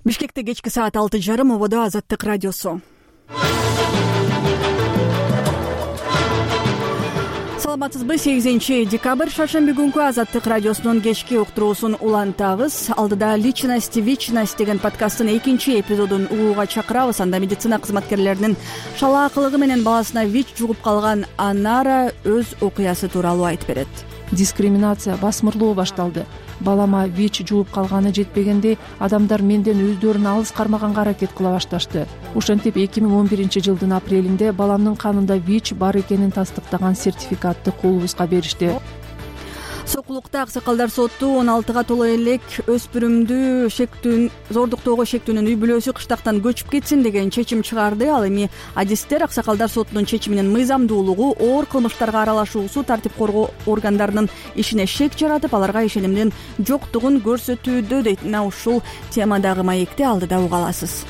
Бишкекте кечки саат 6:30 ободо Азаттык радиосу. Саламатсызбы? 8 декабрь шаршемби күнкү Азаттык радиосунун кечки уктуруусун улантабыз. Алдыда «Личность» деген подкасттын 2-эпизодун угууга чакырабыз. Анда медицина кызматкерлеринин шалаакылыгы менен баласына ВИЧ жугуп калган Анара өз окуясы тууралуу айтып берет. Дискриминация, басмырлоо башталды. Балама ВИЧ жугуп калганы жетпегенде адамдар менден өздөрүн алыс кармаганга аракет кыла башташты. Ошентип 2011-жылдын апрелинде баламдын канында ВИЧ бар экенин тастыктаган сертификатты колубузга беришти. Сокулукта аксакалдар соту 16-га толо элек өспүрүмдү зордуктоого шектүүнүн үй бүлөсү кыштактан көчүп кетсин деген чечим чыгарды. Ал эми адистер аксакалдар сотунун чечиминин мыйзамдуулугу, оор кылмыштарга аралашуусу тартип коргоо органдарынын ишине шек жаратып, аларга ишенимдин жоктугун көрсөтүүдө дейт. Мына ушул темадагы маекти алдыда уга аласыз.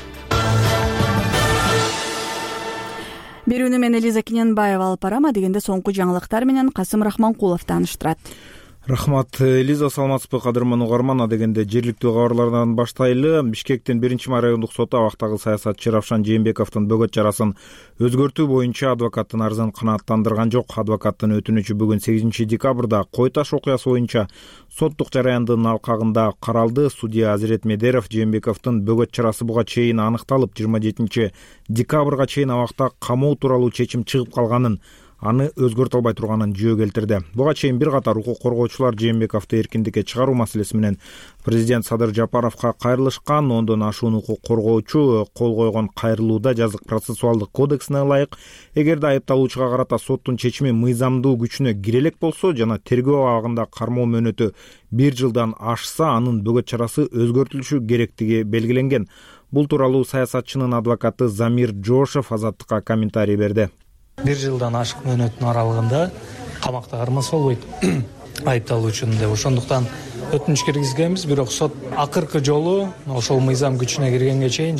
Берүүнү мен Элиза Кененбаева алып барам, дегенде соңку жаңылыктар менен Касым Рахманкулов тааныштырат. Рахмат, Элиза. Саламатсызбы кадырман угарман? Дегенде жергиликтүү кабарлардан баштайлы. Бишкектин 1-май райондук соту абактагы саясатчы Равшан Жээнбековдун бөгөт чарасын өзгөртүү боюнча адвокаттын арызын канааттандырган жок. Адвокаттын өтүнүчү бүгүн 8 декабрда Кой Таш окуясы боюнча соттук жараяндын алкагында каралды. Судья Азирет Медеров Жээнбековдун бөгөт чарасы буга чейин аныкталып, 27 декабрга чейин абакта камоо тууралуу чечим чыгып калганын, аны өзгөртө албай турганын жөө келтирди. Буга чейин бир катар укук коргоочулар Жээнбековду эркиндикке чыгаруу маселеси менен президент Садыр Жапаровго кайрылышкан. 10дон ашуун укук коргоочу кол койгон кайрылууда жазык процессуалдык кодексине ылайык, эгерде айыпталуучуга карата соттун чечими мыйзамдуу күчүнө кире элек болсо жана тергөө абагында кармоо мөөнөтү 1 жылдан ашса, анын бөгөт чарасы өзгөртүлүшү керектиги белгиленген. Бул тууралуу саясатчынын адвокаты Замир Жошев Азаттыкка комментарий берди. 1 жылдан ашык мөөнөттүн аралыгында камакта кармаса болбойт айыпталуучуну деп. Ошондуктан өтүнүч киргизгенбиз, бирок сот акыркы жолу ошол мыйзам күчүнө киргенге чейин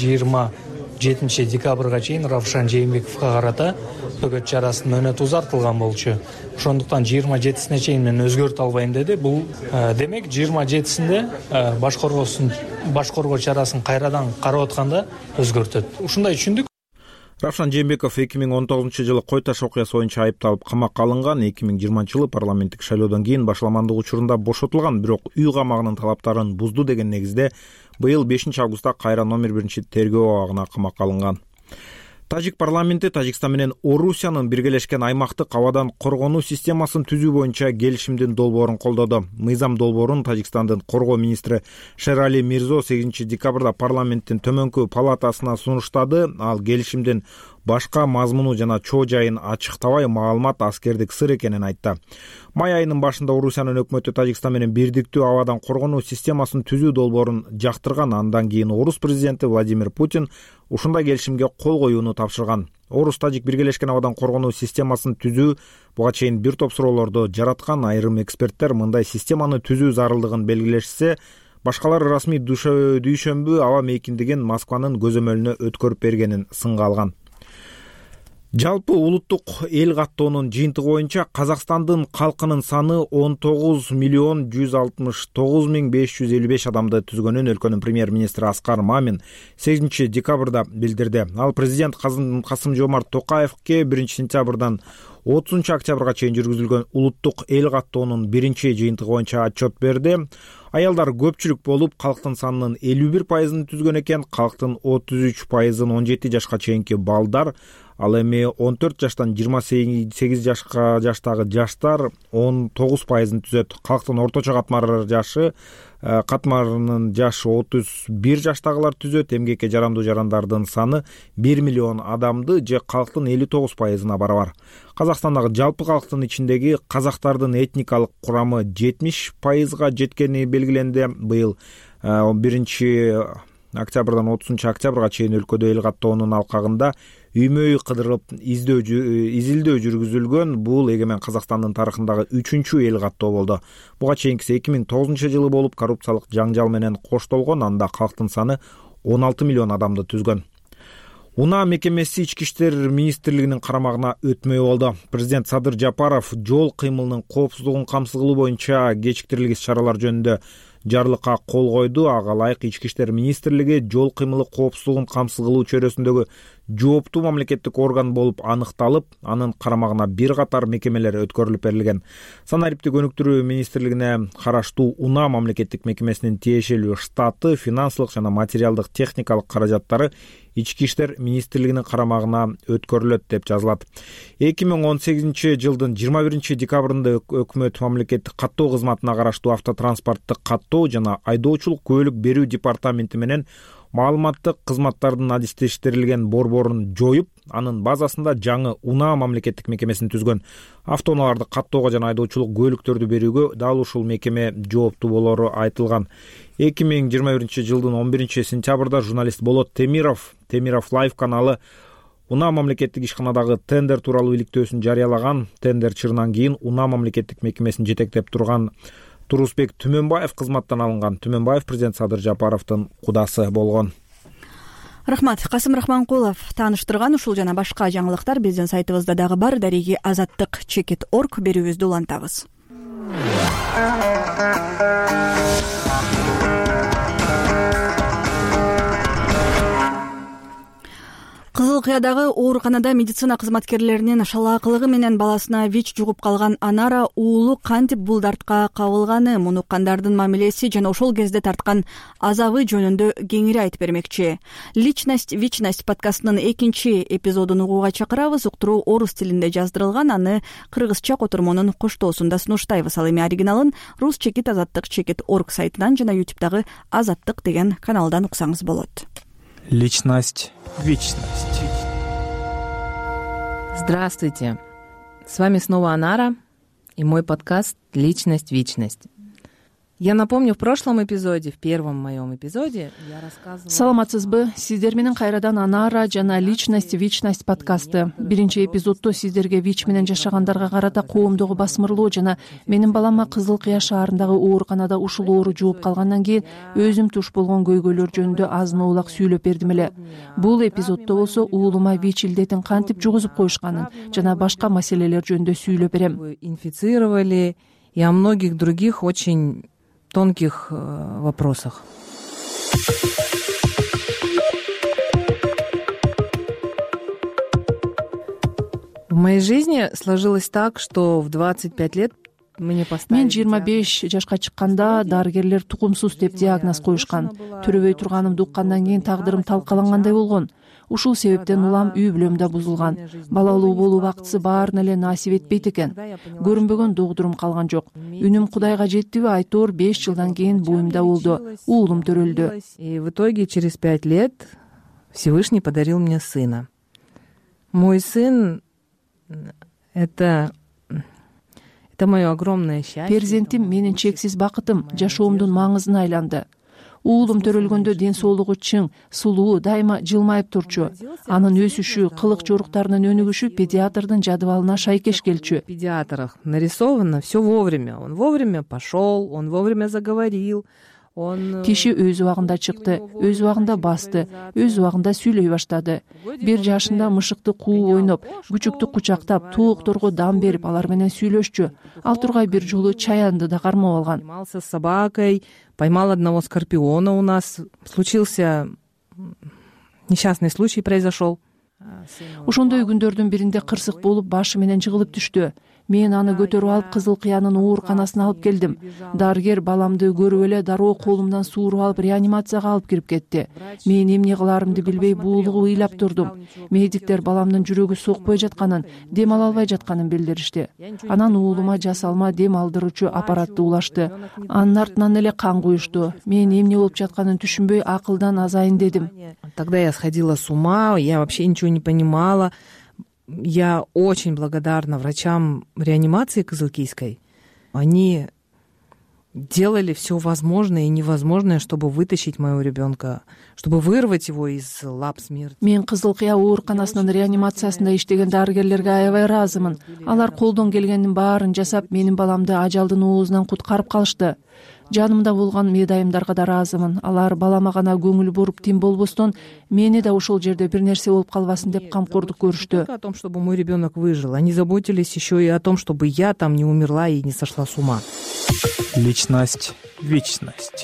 27 декабрга чейин Равшан Жээнбековго карата бөгөт чарасынын мөөнөтү узартылган болчу. Ошондуктан 27-сине чейин мен өзгөртө албайм деди. Бул демек 27-синде баш коргоо чарасын кайрадан карап атканда өзгөртөт. Ушундай түшүндүк. Равшан Жээнбеков 2019-жылы Кой Таш окуясы боюнча айыпталып камакка алынган. 2020-жылы парламенттик шайлоодон кийин башаламандык учурунда бошотулган, бирок үй камагынын талаптарын бузду деген негизде быйыл 5 августта кайра номер 1 тергөө абагына камакка алынган. Тажик парламенти Тажикстан менен Орусиянын биргелешкен аймактык абадан коргонуу системасын түзүү боюнча келишимдин долбоорун колдоду. Мыйзам долбоорун Тажикстандын коргоо министри Шерали Мирзо 8 декабрда парламенттин төмөнкү палатасына сунуштады. Ал келишимдин башка мазмуну жана чоо жайын ачыктабай, маалымат аскердик сыр экенин айтты. Май айынын башында Орусиянын өкмөтү Тажикстан менен бирдиктүү абадан коргонуу системасын түзүү долбоорун жактырган. Андан кийин Орус президенти Владимир Путин ушундай келишимге кол коюуну тапшырган. Орус-Тажик биргелешкен абадан коргонуу системасын түзүү буга чейин бир топ суроолорду жараткан. Айрым эксперттер мындай системаны түзүү зарылдыгын белгилешсе, башкалар расмий дүйшөмбү аба мейкиндигин Москванын көзөмөлүнө өткөрүп бергенин сынга алган. Жалпы улуттук эл каттоонун жыйынтыгы боюнча Казакстандын калкынын саны 19,169,555 адамды түзгөнүн өлкөнүн премьер-министри Аскар Мамин 8 декабрда билдирди. Ал президент Касым-Жомарт Токаевке 1 сентябрдан 30 октябрга чейин жүргүзүлгөн улуттук эл каттоонун 1 жыйынтыгы боюнча отчет берди. Аялдар көпчүлүк болуп, калктын санынын 51%ын түзгөн экен. Калктын 33%ын 17 жашка чейинки балдар, ал эми 14 жаштан 28 жашка жаштагы жаштар 19%ын түзөт. Калктын орточо катмарынын жашы 31 жаштагылар түзөт. Эмгекке жарамдуу жарандардын саны 1 миллион адамды же калктын 59%-на барабар. Казакстандагы жалпы калктын ичиндеги казактардын этникалык курамы 70%га жеткени белгиленди. Быйыл 1 октябрдан 30 октябрга чейин өлкөдө эл каттоонун алкагында үймөй кыдырып изилдөө жүргүзүлгөн. Бул эгемен Казакстандын тарыхындагы 3-чү эл каттоо болду. Буга чейинкиси 2009-жылы болуп, коррупциялык жаңжал менен коштолгон. Анда калктын саны 16 миллион адамды түзгөн. Унаа мекемеси ички иштер министрлигинин карамагына өтмөй болду. Президент Садыр Жапаров жол кыймылынын коопсуздугун камсыз кылуу боюнча кечиктирилгис чаралар жөнүндө жарлыкка кол койду. Ага ылайык Ички иштер министрлиги жол кыймылы коопсуздугун камсыз кылуу чөйрөсүндөгү жооптуу мамлекеттик орган болуп аныкталып, анын карамагына бир катар мекемелер өткөрүлүп берилген. Санариптик өнүктүрүү министрлигине караштуу УНА мамлекеттик мекемесинин тиешелүү штаты, финансылык жана материалдык техникалык каражаттары Ички иштер министрлигинин карамагына өткөрүлөт деп жазылат. 2018 жылдын 21 декабрында өкмөт мамлекеттик каттоо кызматына караштуу автотранспорттук каттоо жана айдоочулук күбөлүк берүү департаменти менен маалыматтык кызматтардын адистештирилген борборун жоюп, анын базасында жаңы УНА мамлекеттик мекемесин түзгөн. Автоунааларды каттоого жана айдоочулук күбөлүктөрдү берүүгө дал ушул мекеме жооптуу болору айтылган. 2021 жылдын 11 сентябрда журналист Болот Темиров Live каналы УНА мамлекеттик ишканадагы тендер тууралуу иликтөөсүн жарыялаган. Тендер чырынан кийин УНА мамлекеттик мекемесин жетектеп турган Турусбек Түмөнбаев кызматтан алынган. Түмөнбаев президент Садыр Жапаровдун кудасы болгон. Рахмат. Касым Рахманкулов тааныштырган. Ушул жана башка жаңылыктар биздин сайтыбызда дагы бар. Дареги azаттык.org берүүбүздү улантабыз. Кызыл Кыядагы ооруканада медицина кызматкерлеринин шалаакылыгы менен баласына ВИЧ жугуп калган анара уулу кантип бул дартка кабылганы, муну кандардын мамилеси жана ошол кезде тарткан азабы жөнүндө кеңири айтып бермекчи. Личность, Вечность подкастынын 2 эпизодун угууга чакырабыз. Уктуруу орус тилинде жаздырылган, аны кыргызча котормонун коштоосунда сунуштайбыз. Ал эми оригиналын rus.azаттык.org сайтынан жана YouTube'дагы Азаттык деген каналдан уксаңыз болот. Личность, Вечность. Здравствуйте! С вами снова Анара и мой подкаст «Личность, Вечность». Я напомню, в прошлом эпизоде, в первом моем эпизоде, я рассказывала... Саламатсызбы? Сиздер менен кайрадан Анара жана Личность, Вечность подкасты. Биринчи эпизоддо сиздерге ВИЧ менен жашагандарга карата коомдогу басмырлоо жана менин балама Кызыл Кыя шаарындагы ооруканада ушул оору жугуп калгандан кийин өзүм туш болгон көйгөйлөр жөнүндө азын оолак сүйлөп бердим эле. Бул эпизоддо болсо уулума ВИЧ илдетин кантип жугузуп коюшканын жана башка маселелер жөнүндө сүйлөп берем. Инфицировали и о многих других очень тонких вопросах. В моей жизни сложилось так, что в 25 лет мне поставили... Мен 25 жашка чыкканда дарыгерлер тукумсуз деп диагноз коюшкан. Төрөбөй турганымды уккандан кийин тагдырым талкалангандай болгон. Ушул себептен улам үй бүлөм да бузулган. Балалуу болуу бактысы баарына эле насип этпейт экен. Көрүнбөгөн догдурум калган жок. Үнүм Кудайга жеттиби айтор 5 жылдан кийин буюмда болду. Уулум төрөлдү. И в итоге через 5 лет Всевышний подарил мне сына. Мой сын — это мое огромное счастье. Перзентим менин чексиз бакытым, жашоомдун маңызына айланды. Уулум төрөлгөндө ден соолугу чың, сулуу, дайыма жылмайып турчу. Анын өсүшү, кылык жоруктарынын өнүгүшү педиатрдын жадыбалына шайкеш келчү. В педиатрах нарисовано все вовремя. Он вовремя пошел, он вовремя заговорил. Киши өз убагында чыкты, өз убагында басты, өз убагында сүйлөй баштады. 1 жашында мышыкты кууп ойноп, күчүктү кучактап, тоокторго дам берип алар менен сүйлөшчү. Ал тургай бир жолу чаянды да кармап алган. Занимался с собакой, поймал одного скорпиона у нас. Случился несчастный случай произошел. Ошондой күндөрдүн биринде кырсык болуп башы менен жыгылып түштү. Мен аны көтөрүп алып Кызыл Кыянын ооруканасына алып келдим. Дарыгер баламды көрүп эле дароо колумдан сууруп алып реанимацияга алып кирип кетти. Мен эмне кыларымды билбей буулугуп ыйлап турдум. Медиктер баламдын жүрөгү сокпой жатканын, дем ала албай жатканын билдиришти. Анан уулума жасалма дем алдыруучу аппаратты улашты. Анын артынан эле кан куюшту. Мен эмне болуп жатканын түшүнбөй акылдан азайын дедим. Тогда я сходила с ума, я вообще ничего не понимала. Я очень благодарна врачам реанимации Кызылкийской. Они делали все возможное и невозможное, чтобы вытащить моего ребенка, чтобы вырвать его из лап смерти. Мен Кызыл Кыя ооруканасынын реанимациясында иштеген дарыгерлерге аябай ыраазымын. Алар колдон келгендин баарын жасап, менин баламды ажалдын оозунан куткарып калышты. Жанымда болгон медайымдарга да ыраазымын. Алар балама гана көңүл буруп тим болбостон, мени да ошол жерде бир нерсе болуп калбасын деп камкордук көрүштү. О том, чтобы мой ребенок выжил. Они заботились еще и о том, чтобы я там не умерла и не сошла с ума. Личность, вечность.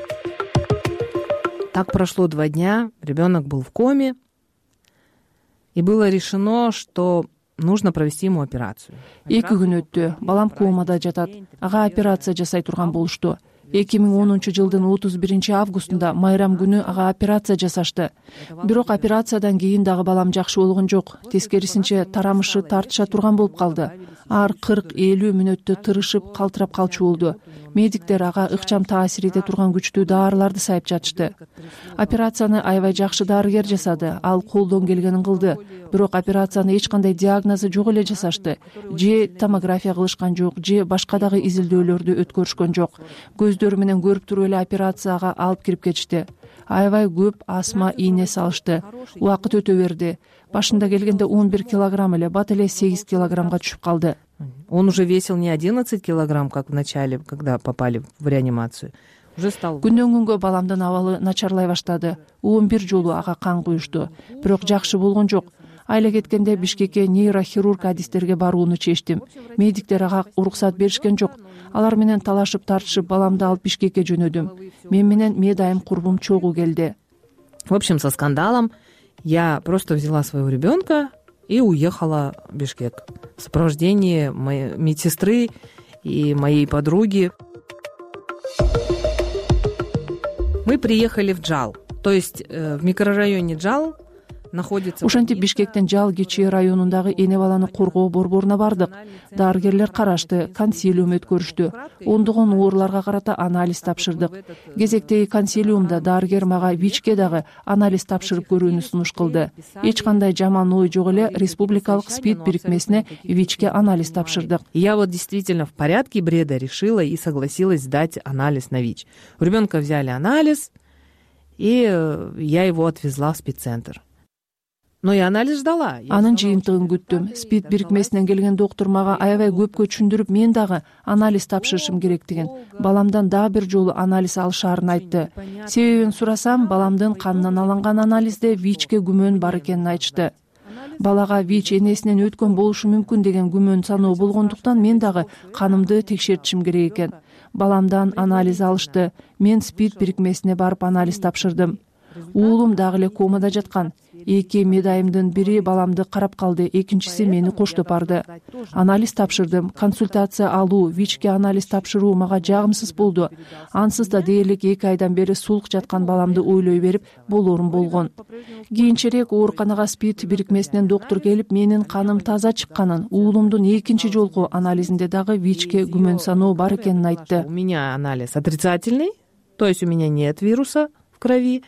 Так прошло 2 дня, ребенок был в коме, и было решено, что нужно провести ему операцию. 2 күн өттү, балам комада жатат. Ага операция жасай турган болушту. 2010 жылдын 31 августунда майрам күнү ага операция жасашты. Бирок операциядан кийин дагы балам жакшы болгон жок. Тескерисинче тарамышы тартыша турган болуп калды. Ар 40-50 мүнөттө тырышып, калтырап калчу болду. Медиктер ага ыкчам таасир эте турган күчтүү дарыларды сайып жатышты. Операцияны аябай жакшы дарыгер жасады. Ал колдон келгенин кылды. Бирок операцияны эч кандай диагнозу жок эле жасашты. Же томография кылышкан жок, же башка дагы изилдөөлөрдү өткөрүшкөн жок. Көздөрү менен көрүп туруп эле операцияга алып кирип кетишти. Аябай көп астма ийне салышты. Убакыт өтө берди. Башында келгенде 11 килограмм эле, бат эле 8 килограммга түшүп калды. Он уже весил не 11 килограмм, как в начале, когда попали в реанимацию. Уже стал... Күндөн күнгө баламдын абалы начарлай баштады. 11 жолу ага кан куюшту. Бирок жакшы болгон жок. Айла кеткенде Бишкекке нейрохирург адистерге барууну чечтим. Медиктер ага уруксат беришкен жок. Алар менен талашып тартышып баламды алып Бишкекке жөнөдүм. Мен менен медайым курбум чогуу келди. В общем, со скандалом я просто взяла своего ребенка и уехала в Бишкек в сопровождении моей медсестры и моей подруги. Мы приехали в Джал, то есть в микрорайоне Джал находится... Ушантип Бишкектен Жал Кичи районундагы эне баланы коргоо борборуна бардык. Дарыгерлер карашты, консилиум өткөрүштү. Ондогон ооруларга карата анализ тапшырдык. Кезектеги консилиумда дарыгер мага ВИЧке дагы анализ тапшырып көрүүнү сунуш кылды. Эч кандай жаман ой жок эле республикалык СПИД бирикмесине ВИЧке анализ тапшырдык. Я вот действительно в порядке бреда решила и согласилась сдать анализ на ВИЧ. У ребенка взяли анализ, и я его отвезла в спеццентр. Но я анализ ждала. Анын жыйынтыгын күттүм. СПИД бирикмесинен келген доктор мага аябай көпкө түшүндүрүп, мен дагы анализ тапшырышым керектигин, баламдан дагы бир жолу анализ алышаарын айтты. Себебин сурасам, баламдын канынан алынган анализде ВИЧке күмөн бар экенин айтышты. Балага ВИЧ энесинен өткөн болушу мүмкүн деген күмөн саноо болгондуктан мен дагы канымды текшертишим керек экен. Баламдан анализ алышты. Мен СПИД бирикмесине барып анализ тапшырдым. Уулум дагы эле комада жаткан. 2 медайымдын бири баламды карап калды, экинчиси мени коштоп барды. Анализ тапшырдым. Консультация алуу, ВИЧке анализ тапшыруу мага жагымсыз болду. Ансыз да дээрлик 2 айдан бери сулук жаткан баламды ойлой берип, болорум болгон. Кийинчерээк ооруканага СПИД бирикмесинен доктор келип, менин каным таза чыкканын, уулумдун экинчи жолку анализинде дагы ВИЧке күмөн саноо бар экенин айтты. У меня анализ отрицательный, то есть у меня нет вируса в крови,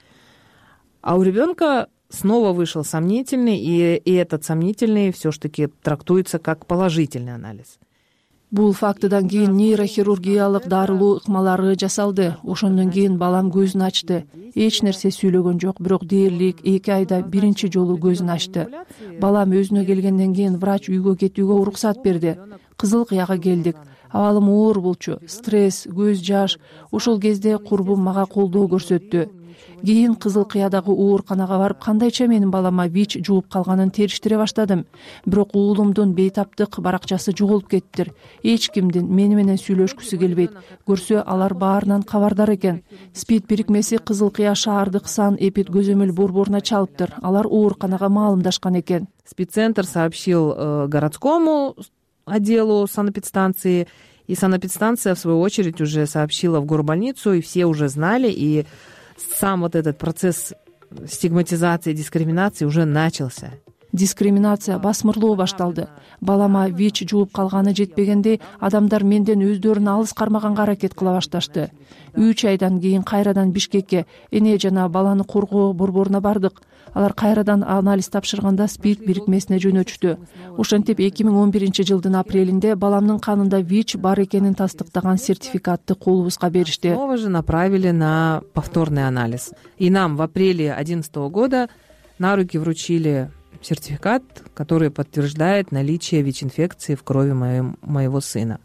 а у ребенка снова вышел сомнительный, и этот сомнительный все-таки трактуется как положительный анализ. Бул фактыдан кийин нейрохирургиялык дарылуу ыкмалары жасалды. Ошондон кийин балам көзүн ачты. Эч нерсе сүйлөгөн жок, бирок дээрлик 2 айда биринчи жолу көзүн ачты. Балам өзүнө келгенден кийин врач үйгө кетүүгө уруксат берди. Кызыл Кыяга келдик. Абалым оор болчу, стресс, көз жаш. Ошол кезде курбум мага колдоо көрсөттү. Кийин Кызыл Кыядагы ооруканага барып, кандайча менин балама ВИЧ жууп калганын териштире баштадым. Бирок уулумдун бейтаптык баракчасы жоголуп кеттир. Эч кимдин мени менен сүйлөшкүсү келбейт. Көрсө алар баарынан кабардар экен. СПИД бирикмеси Кызыл Кыя шаардык сан эпид көзөмөл борборуна чалыптыр. Алар ооруканага маалымдашкан экен. Спеццентр сообщил городскому отделу санэпидстанции, и санэпидстанция, в свою очередь, уже сообщила в горбольницу, и все уже знали, и сам вот этот процесс стигматизации, дискриминации уже начался. Дискриминация басмырлоо башталды. Балама ВИЧ жууп калганы жетпегенде, адамдар менден өздөрүн алыс кармаганга аракет кыла башташты. 3 айдан кийин кайрадан Бишкекке эне жана баланы коргоо борборуна бардык. Алар кайрадан анализ тапшырганда СПИД бирикмесине жөнөтүштү. Ошентип 2011 жылдын апрелинде баламдын канында ВИЧ бар экенин тастыктаган сертификатты колубузга беришти. Снова же направили на повторный анализ. И нам в апреле 2011 года на руки вручили сертификат, который подтверждает наличие ВИЧ-инфекции в крови моего сына.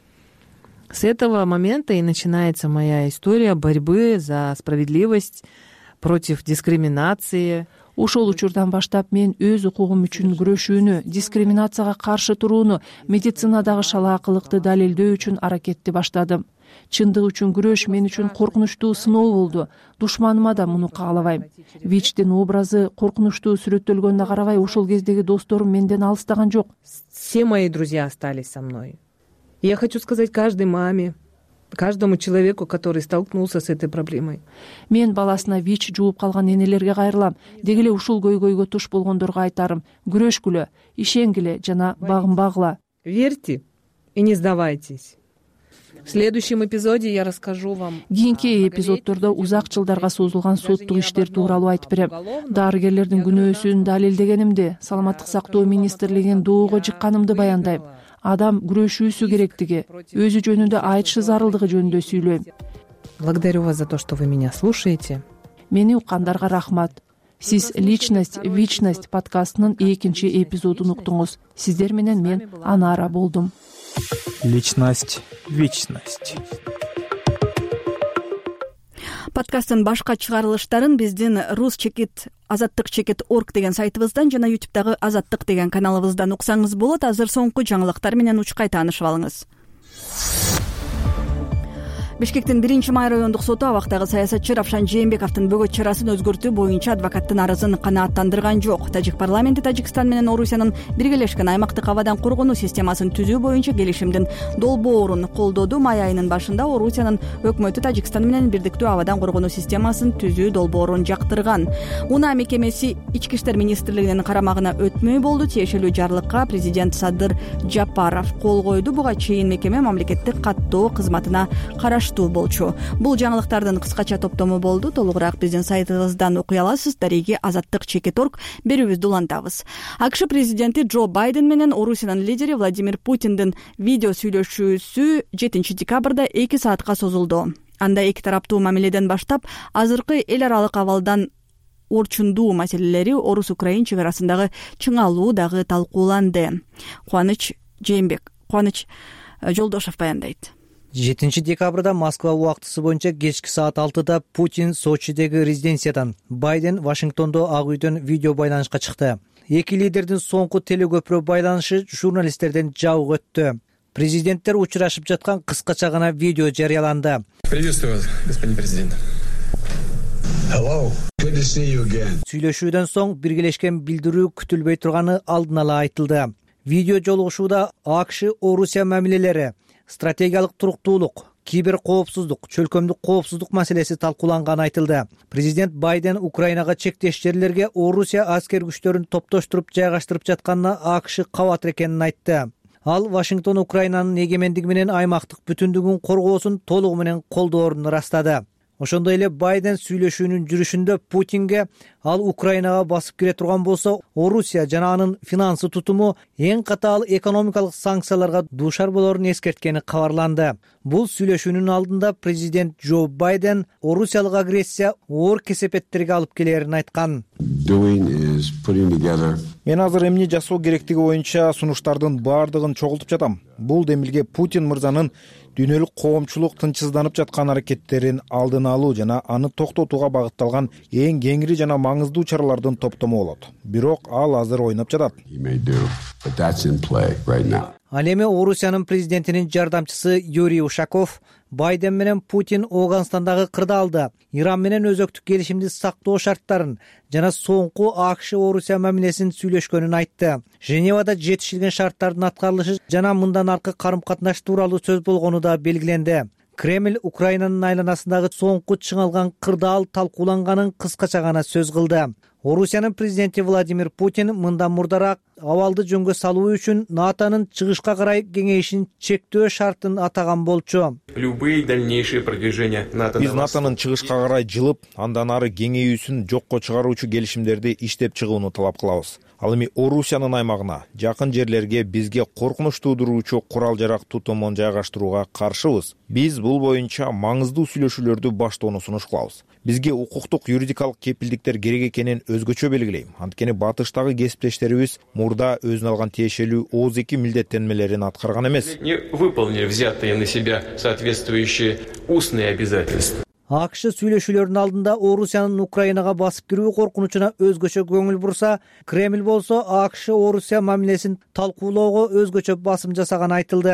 С этого момента и начинается моя история борьбы за справедливость, против дискриминации. Ошол учурдан баштап мен өз укугум үчүн күрөшүүнү, дискриминацияга каршы турууну, медицинадагы шалаакылыкты далилдөө үчүн аракетти баштадым. Чындык үчүн күрөш мен үчүн коркунучтуу сыноо болду. Душманыма да муну каалабайм. Вичтин образы коркунучтуу сүрөттөлгөнүнө карабай, ошол кездеги досторум менден алыстаган жок. Все мои друзья остались со мной. Я хочу сказать каждой маме, каждому человеку, который столкнулся с этой проблемой. Мен баласына ВИЧ жууп калган энелерге кайрылам. Деги эле ушул көйгөйгө туш болгондорго айтарым: күрөшкүлө, ишенгиле жана багынбагыла. Верьте и не сдавайтесь. В следующем эпизоде я расскажу вам. Кийинки эпизоддордо узак жылдарга созулган соттук иштер тууралуу айтып берем. Дарыгерлердин күнөөсүн далилдегенимди, саламаттык сактоо министрлигин доого жыкканымды баяндайм. Адам күрөшүүсү керектиги, өзү жөнүндө айтышы зарылдыгы жөнүндө сүйлөйм. Благодарю вас за то, что вы меня слушаете. Мени уккандарга рахмат. Сиз «Личность, Вечность» подкастынын 2-чи эпизодун уктуңуз. Сиздер менен мен Анара болдум. Личность, Вечность. Подкасттын башка чыгарылыштарын биздин rus-azattik.org деген сайтыбыздан жана YouTube'дагы Азаттык деген каналыбыздан уксаңыз болот. Азыр соңку жаңылыктар менен учкай таанышып алыңыз. Бишкектин 1-май райондук соту абактагы саясатчы Равшан Жээнбековдун бөгөт чарасын өзгөртүү боюнча адвокаттын арызын канааттандырган жок. Тажик парламенти Тажикстан менен Орусиянын биргелешкен аймактык абадан коргонуу системасын түзүү боюнча келишимдин долбоорун колдоду. Май айынын башында Орусиянын өкмөтү Тажикстан менен бирдиктүү абадан коргонуу системасын түзүү долбоорун жактырган. Унаа мекемеси Ички иштер министрлигинин карамагына өтмөй болду. Тиешелүү жарлыкка президент Садыр Жапаров кол койду. Буга чейин мекеме мамлекеттик каттоо кызматына болчу. Бул жаңылыктардын кыскача топтому болду. Толугураак биздин сайтыбыздан окуй аласыз. Дареги Азаттык.org берүүбүздү улантабыз. АКШ президенти Джо Байден менен Орусиянын лидери Владимир Путиндин видео сүйлөшүүсү 7-декабрда 2 саатка созулду. Анда эки тараптуу мамиледен баштап азыркы эл аралык абалдан орчундуу маселелери, Орус-Украин чек арасындагы чыңалуу дагы талкууланды. Кубаныч Жолдошов баяндайт. 7-декабрда Москва убактысы боюнча кечки саат 6-да Путин Сочидеги резиденциядан, Байден Вашингтондо Ак үйдөн видео байланышка чыкты. Эки лидердин соңку телекөпүрө байланышы журналисттерден жабык өттү. Президенттер учурашып жаткан кыскача гана видео жарыяланды. Приветствую вас, господин президент. Hello. Good to see you again. Сүйлөшүүдөн соң биргелешкен билдирүү күтүлбөй турганы алдын ала айтылды. Видео жолугушууда АКШ Орусия мамилелери, стратегиялык туруктуулук, кибер коопсуздук, чөлкөмдүк коопсуздук маселеси талкууланганы айтылды. Президент Байден Украинага чектеш жерлерге Орусия аскер күчтөрүн топтоштуруп жайгаштырып жатканына АКШ кабатыр экенин айтты. Ал Вашингтон Украинанын эгемендиги менен аймактык бүтүндүгүн коргоосун толугу менен колдоорун ырастады. Ошондой эле Байден сүйлөшүүнүн жүрүшүндө Путинге ал Украинага басып кире турган болсо, Орусия жана анын финансы тутуму эң катаал экономикалык санкцияларга дуушар болорун эскерткени кабарланды. Бул сүйлөшүүнүн алдында президент Джо Байден Орусиялык агрессия оор кесепеттерге алып келерин айткан. Мен азыр эмне жасоо керектиги боюнча сунуштардын баардыгын чогултуп жатам. Бул демилге Путин мырзанын дүйнөлүк коомчулук тынчсызданып жаткан аракеттерин алдын алуу жана аны токтотууга багытталган эң кеңири жана маңыздуу чаралардын топтому болот. Бирок ал азыр ойноп жатат. Ал эми Орусиянын президентинин жардамчысы Юрий Ушаков Байден менен Путин Афганстандагы кырдаалды, Иран менен өзөктүк келишимди сактоо шарттарын жана соңку АКШ Орусия мамилесин сүйлөшкөнүн айтты. Женевада жетишилген шарттардын аткарылышы жана мындан аркы карым-катнаш тууралуу сөз болгону да белгиленди. Кремль Украинанын айланасындагы соңку чыңалган кырдаал талкууланганын кыскача гана сөз кылды. Орусиянын президенти Владимир Путин мындан мурдараак абалды жөнгө салуу үчүн НАТОнун чыгышка карай кеңейишин чектөө шартын атаган болчу. Биз НАТОнун чыгышка карай жылып, андан ары кеңейүүсүн жокко чыгаруучу келишимдерди иштеп чыгууну талап кылабыз. Ал эми Орусиянын аймагына, жакын жерлерге бизге коркунуч туудуруучу курал-жарак тутумун жайгаштырууга каршыбыз. Биз бул боюнча маңыздуу сүйлөшүүлөрдү баштоону сунуш кылабыз. Бизге укуктук юридикалык кепилдиктер керек экенин өзгөчө белгилейм. Анткени батыштагы кесиптештерибиз мурда өзүнө алган тиешелүү ооз-2 милдеттенмелерин аткарган эмес. Не выполнили взятые на себя соответствующие устные обязательства. АКШ сүйлөшүүлөрдүн алдында Орусиянын Украинага басып кирүү коркунучуна өзгөчө көңүл бурса, Кремль болсо АКШ Орусия мамилесин талкуулоого өзгөчө басым жасаганы айтылды.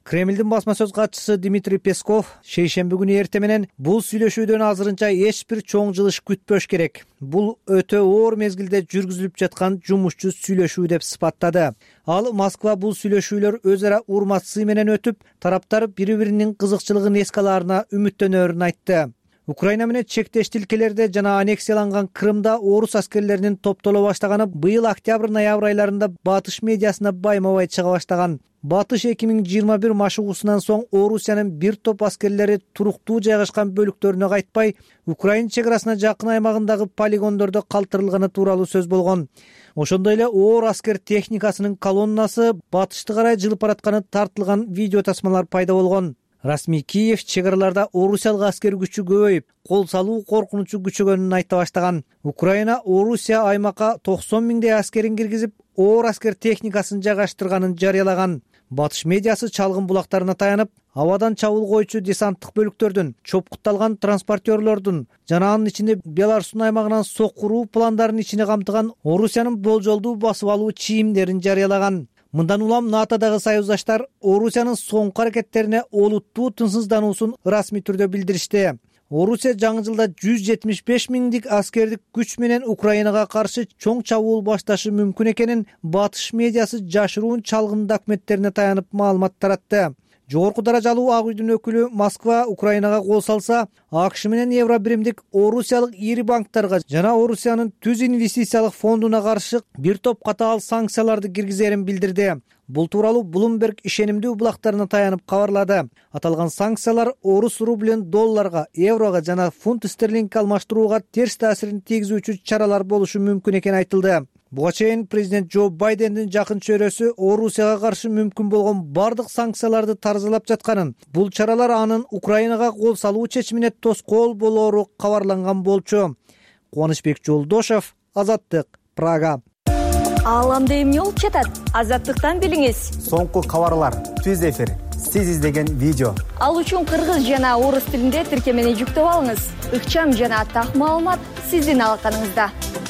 Кремлдин басма сөз катчысы Дмитрий Песков шейшемби күнү эртең менен бул сүйлөшүүдөн азырынча эч бир чоң жылыш күтпөш керек. Бул өтө оор мезгилде жүргүзүлүп жаткан жумушчу сүйлөшүү деп сыпаттады. Ал Москва бул сүйлөшүүлөр өз ара урмат сый менен өтүп, тараптар бири-биринин кызыкчылыгын эске алаарына үмүттөнөрүн айтты. Украина менен чектеш тилкелерде жана аннексияланган Крымда орус аскерлеринин топтоло баштаганы быйыл октябрь-ноябрь айларында батыш медиасына байма-бай чыга баштаган. Батыш 2021 машыгуусунан соң Орусиянын бир топ аскерлери туруктуу жайгашкан бөлүктөрүнө кайтпай, Украина чек арасына жакын аймагындагы полигондордо калтырылганы тууралуу сөз болгон. Ошондой эле оор аскер техникасынын колоннасы батышты карай жылып баратканы тартылган видео тасмалар пайда болгон. Расмий Киев чек араларда орусиялык аскер күчү көбөйүп, кол салуу коркунучу күчөгөнүн айта баштаган. Украина Орусия аймакка 90 миңдей аскерин киргизип, оор аскер техникасын жайгаштырганын жарыялаган. Батыш медиасы чалгын булактарына таянып, абадан чабуул койчу десанттык бөлүктөрдүн, чопкутталган транспортерлордун жана анын ичинде Беларустун аймагынан сокуруу пландарын ичине камтыган Орусиянын болжолдуу басып алуу чийимдерин жарыялаган. Мындан улам НАТОдагы союздаштар Орусиянын соңку аракеттерине олуттуу тынчсыздануусун расмий түрдө билдиришти. Орусия жаңы жылда 175 миңдик аскердик күч менен Украинага каршы чоң чабуул башташы мүмкүн экенин батыш медиасы жашыруун чалгын документтерине таянып маалымат таратты. Жогорку даражалуу Ак үйдүн өкүлү Москва Украинага кол салса, АКШ менен Евробиримдик орусиялык ири банктарга жана Орусиянын түз инвестициялык фондуна каршы бир топ катаал санкцияларды киргизерин билдирди. Бул тууралуу Bloomberg ишенимдүү булактарына таянып кабарлады. Аталган санкциялар орус рублин долларга, еврого жана фунт стерлингге алмаштырууга терс таасирин тийгизүүчү чаралар болушу мүмкүн экени айтылды. Буга чейин президент Джо Байдендин жакын чөйрөсү Орусияга каршы мүмкүн болгон бардык санкцияларды таразалап жатканын, бул чаралар анын Украинага кол салуу чечимине тоскоол болоору кабарланган болчу. Кубанычбек Жолдошев, Азаттык, Прага. Ааламда эмне болуп жатат? Азаттыктан билиңиз. Соңку кабарлар, түз эфир, сиз издеген видео. Ал үчүн кыргыз жана орус тилинде тиркемени жүктөп алыңыз. Ыкчам жана так маалымат сиздин алаканыңызда.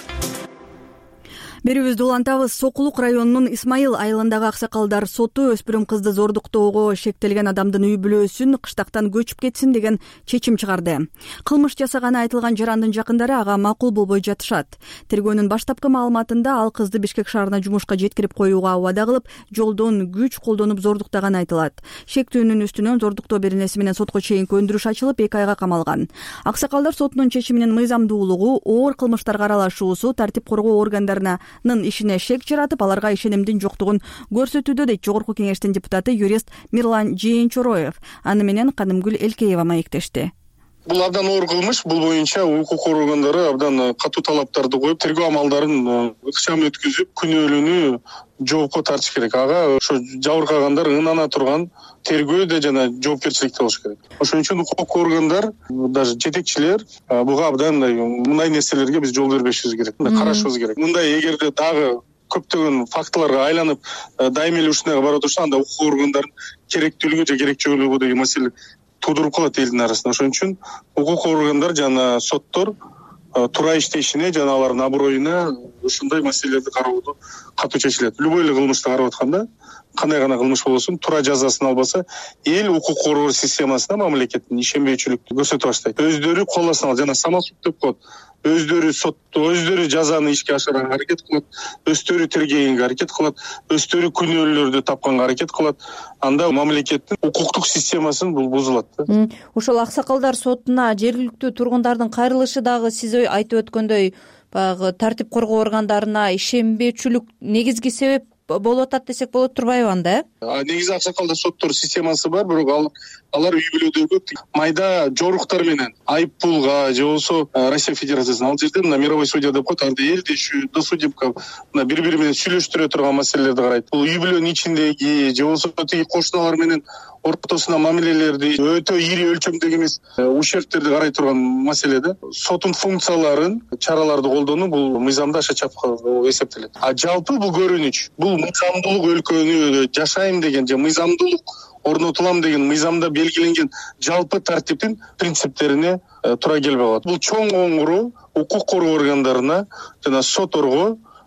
Берүүбүздү улантабыз. Сокулук районунун Исмайыл айылындагы аксакалдар соту өспүрүм кызды зордуктоого шектелген адамдын үй бүлөсүн кыштактан көчүп кетсин деген чечим чыгарды. Кылмыш жасаганы айтылган жарандын жакындары ага макул болбой жатышат. Тергөөнүн баштапкы маалыматында ал кызды Бишкек шаарына жумушка жеткирип коюуга убада кылып, жолдон күч колдонуп зордуктаганы айтылат. Шектүүнүн үстүнөн зордуктоо беренеси менен сотко чейинки өндүрүш ачылып, 2 айга камалган. Аксакалдар сотунун чечиминин мыйзамдуулугу, оор кылмыштарга аралашуусу тартип коргоо органдарына ишине шек жаратып, аларга ишенимдин жоктугун көрсөтүүдө, дейт Жогорку кеңештин депутаты юрист Мирлан Жээнчороев. Аны менен Канымгүл Элкеева маектешти. Бул абдан оор кылмыш. Бул боюнча укук органдары абдан катуу талаптарды коюп, тергөө амалдарын ыкчам өткүзүп, күнөөлүүнү жоопко тартыш керек. Ага ошо жабыркагандар ынана турган тергөөдө жана жоопкерчиликте болуш керек. Ошон үчүн укук органдар, даже жетекчилер буга абдан мындай нерселерге биз жол бербешибиз керек, карашыбыз керек. Мындай эгерде дагы көптөгөн фактыларга айланып дайыма эле ушунайга барып турса, анда укук органдардын керектүүлүгү же керекчөлүгү деген маселе тудуруп калат элдин арасында. Ошон үчүн укук органдар жана соттор туура иштешине жана алардын аброюна ушундай маселелерди кароодо катуу чечилет. Любой эле кылмышты карап атканда, кандай гана кылмыш болбосун, туура жазасын албаса, эл укук коргоо системасына мамлекеттин ишенбейчүлүктү көрсөтө баштайт. Өздөрү колдосуна жана самосуд деп коет. Өздөрү сотто, өздөрү жазаны ишке ашырганга аракет кылат, өздөрү тергегенге аракет кылат, өздөрү күнөөлөрдү тапканга аракет кылат. Анда мамлекеттин укуктук системасын бул бузулат. Ошол аксакалдар сотуна жергиликтүү тургундардын кайрылышы дагы сиз айтып өткөндөй, баягы тартип коргоо органдарына ишенбеучүлүк негизги себеп болуп атат десек болот турбайбы анда? Негизи аксакалдар соттор системасы бар, бирок алар үй бүлөдөгү майда жоруктар менен айыппулга же болбосо Россия Федерациясына, ал жерде мына мировой судья деп коет, анда элдешүү, досудебка бири-бири менен сүйлөштүрө турган маселелерди карайт. Бул үй бүлөнүн ичиндеги же болбосо тиги кошуналар менен ортосуна мамилелерди өтө ири өлчөмдөгү эмес ущербтерди карай турган маселеде соттун функцияларын, чараларды колдонуу бул мыйзамда аша чапкы эсептелет. Жалпы бул көрүнүч, бул мыйзамдуулук өлкөнү жашайм деген же мыйзамдуулук орнотулам деген мыйзамда белгиленген жалпы тартиптин принциптерине туура келбей калат. Бул чоң оңуру укук коргоо органдарына жана сотторго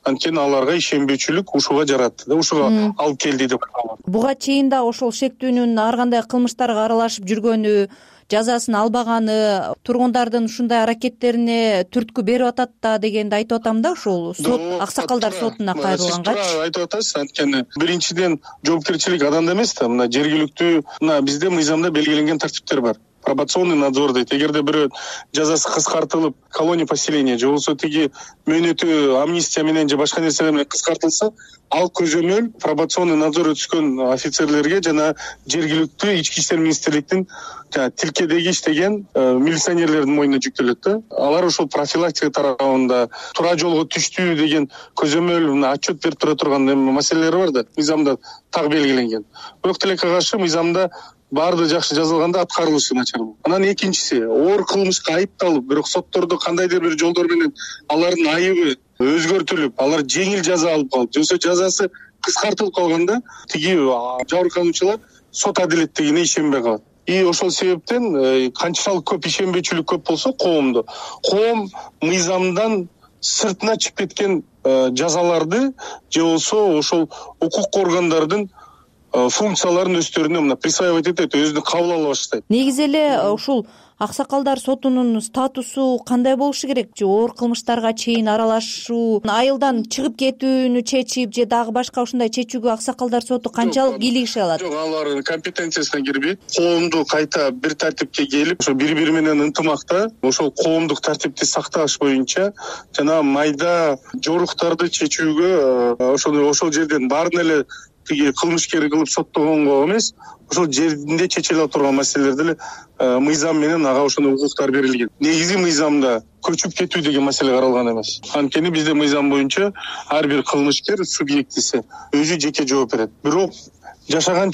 анткени аларга ишенбөөчүлүк ушуга жаратты да, ушуга алып келди деп аталат. Буга чейин да ошол шектүүнүн ар кандай кылмыштарга аралашып жүргөнү, жазасын албаганы, тургундардын ушундай аракеттерине түрткү берип атат да дегенди айтып атам да, ушул сот аксакалдар сотуна кайрылгангачы. Туура айтып атасыз, анткени биринчиден жоопкерчилик аданда эмес да, мына жергиликтүү, мына бизде мыйзамда белгиленген тартиптер бар. Пробационный надзор дейт. Эгерде бирөө жазасы кыскартылып, колония поселения же болбосо тиги мөөнөтү амнистия менен же башка нерселер менен кыскартылса, ал көзөмөл пробационный надзор өткөн офицерлерге жана жергиликтүү ички иштер министрликтин тилкедеги иштеген милиционерлердин мойнуна жүктөлөт да. Алар ошол профилактика тарабында туура жолго түштү деген көзөмөл отчет берип тура турган маселелер бар да, мыйзамда так белгиленген. Бирок тилекке каршы мыйзамда баардыгы жакшы жазылганда аткарылышы начар. Анан экинчиси, оор кылмышка айыпталып, бирок соттордо кандайдыр бир жолдор менен алардын айыбы өзгөртүлүп, алар жеңил жаза алып калып, же болбосо жазасы кыскартылып калганда, тиги жабыркануучулар сот адилеттигине ишенбей калат. И ошол себептен канчалык көп ишенбөөчүлүк көп болсо коомдо, коом мыйзамдан сыртына чыгып кеткен жазаларды же болбосо ошол укук органдардын функцияларын өздөрүнө мына присваивать этет, өзүнө кабыл ала баштайт. Негизи эле ушул аксакалдар сотунун статусу кандай болушу керек? Же оор кылмыштарга чейин аралашуу, айылдан чыгып кетүүнү чечип же дагы башка ушундай чечүүгө аксакалдар соту канчалык кийлигише алат? Жок, алардын компетенциясына кирбейт. Коомду кайта бир тартипке келип, ошо бири-бири менен ынтымакта ошол коомдук тартипти сакташ боюнча жана майда жоруктарды чечүүгө ошол жерден баарын эле тиги кылмышкер кылып соттогонго эмес, ошол жеринде чечиле турган маселелерди эле мыйзам менен ага ошондой укуктар берилген. Негизи мыйзамда көчүп кетүү деген маселе каралган эмес. Анткени бизде мыйзам боюнча ар бир кылмышкер субъектиси өзү жеке жооп берет. Бирок жашаган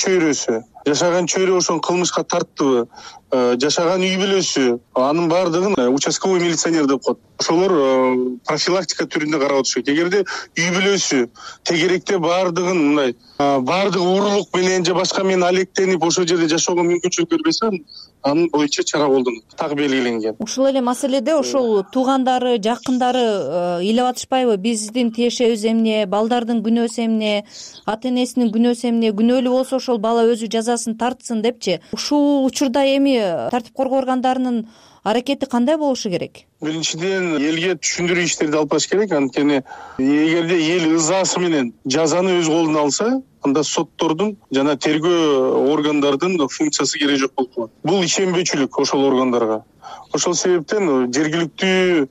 чөйрө ошол кылмышка тарттыбы, жашаган үй бүлөсү, анын баардыгын участковый милиционер деп коет. Ошолор профилактика түрүндө карап отуш керек. Эгерде үй бүлөсү тегеректе баардыгын мындай баардыгы уурулук менен же башка менен алектенип ошол жерде жашоого мүмкүнчүлүк бербесе, анын боюнча чара колдонот. Так белгиленген. Ушул эле маселеде ошол туугандары, жакындары ыйлап атышпайбы? Биздин тиешебиз эмне, балдардын күнөөсү эмне, ата энесинин күнөөсү эмне, күнөөлүү болсо ошол бала өзү жазасын тартсын депчи. Ушул учурда эми тартип коргоо органдарынын аракети кандай болушу керек? Биринчиден элге түшүндүрүү иштерди алып барыш керек. Анткени эгерде эл ызасы менен жазаны өз колуна алса, анда соттордун жана тергөө органдардын функциясы керек жок болуп калат. Бул ишенбөөчүлүк ошол органдарга. Ошол себептен жергиликтүү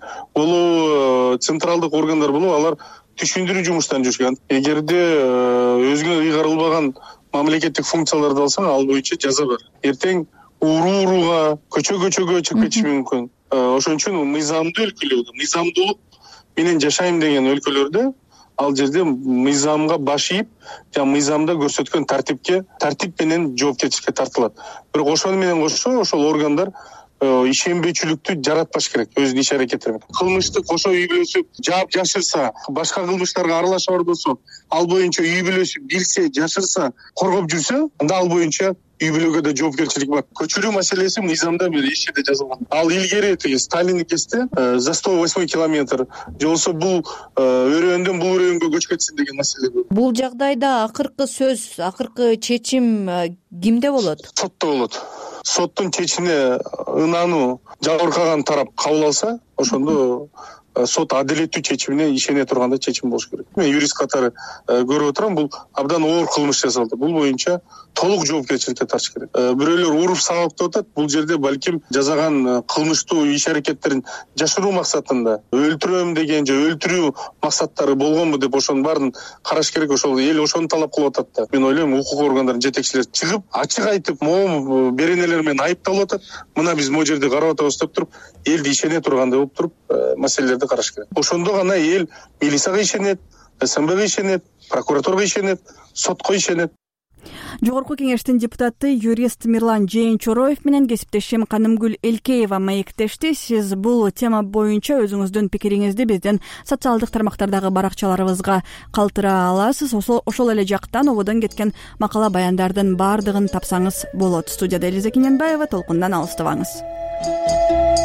болобу, централдык органдар болобу, алар түшүндүрүү жумуштарын жүргүзгөн. Эгерде өзүнө ыйгарылбаган мамлекеттик функцияларды алсаң, ал боюнча жаза бар. Эртең урууга, көчөгө чыгып кетиши мүмкүн. Ошон үчүн мыйзамдуу өлкөлөрдө, мыйзамдуулук менен жашайм деген өлкөлөрдө ал жерде мыйзамга баш ийип, жана мыйзамда көрсөткөн тартип менен жоопкерчиликке тартылат. Бирок ошону менен кошо ошол органдар ишенбөөчүлүктү жаратпаш керек өзүнүн иш аракетине. Кылмышты кошо үй бүлөсү жаап жашырса, башка кылмыштарга аралаша борбосо, ал боюнча үй бүлөсү билсе, жашырса, коргоп жүрсө, анда ал боюнча үй бүлөгө да жоопкерчилик бар. Көчүрүү маселеси мыйзамда эч жерде жазылган. Ал илгери тиги Сталиндин кезде за 108 километр же болбосо бул өрөөндөн бул өрөөнгө көчүп кетсин деген маселе бар. Бул жагдайда акыркы сөз, акыркы чечим кимде болот? Сотто болот. Соттун чечимине ынануу жабыркаган тарап кабыл алса, ошондо сот адилеттүү чечимине ишене турганда чечим болуш керек. Мен юрист катары көрүп отурам, бул абдан оор кылмыш жасалды. Бул боюнча толук жоопкерчиликке тартыш керек. Бирөөлөр уруп сабап деп атат. Бул жерде балким жасаган кылмыштуу иш аракеттерин жашыруу максатында өлтүрөм деген же өлтүрүү максаттары болгонбу деп ошонун баарын караш керек. Ошол эл ошону талап кылып атат да. Мен ойлойм, укук органдарынын жетекчилери чыгып, ачык айтып, могу беренелер менен айыпталып атат. Мына биз могу жерде карап атабыз деп туруп, элди ишене тургандай болуп туруп, маселелерди караш керек. Ошондо гана эл милицияга ишенет, СМБга ишенет, прокуратурага ишенет, сотко ишенет. Жогорку кеңештин депутаты юрист Мирлан Жээнчороев менен кесиптешим Канымгүл Элкеева маектешти. Сиз бул тема боюнча өзүңүздүн пикириңизди биздин социалдык тармактардагы баракчаларыбызга калтыра аласыз. Ошол эле жактан ободон кеткен макала баяндардын баардыгын тапсаңыз болот. Студияда Элиза Кененбаева, толкундан алыстабаңыз.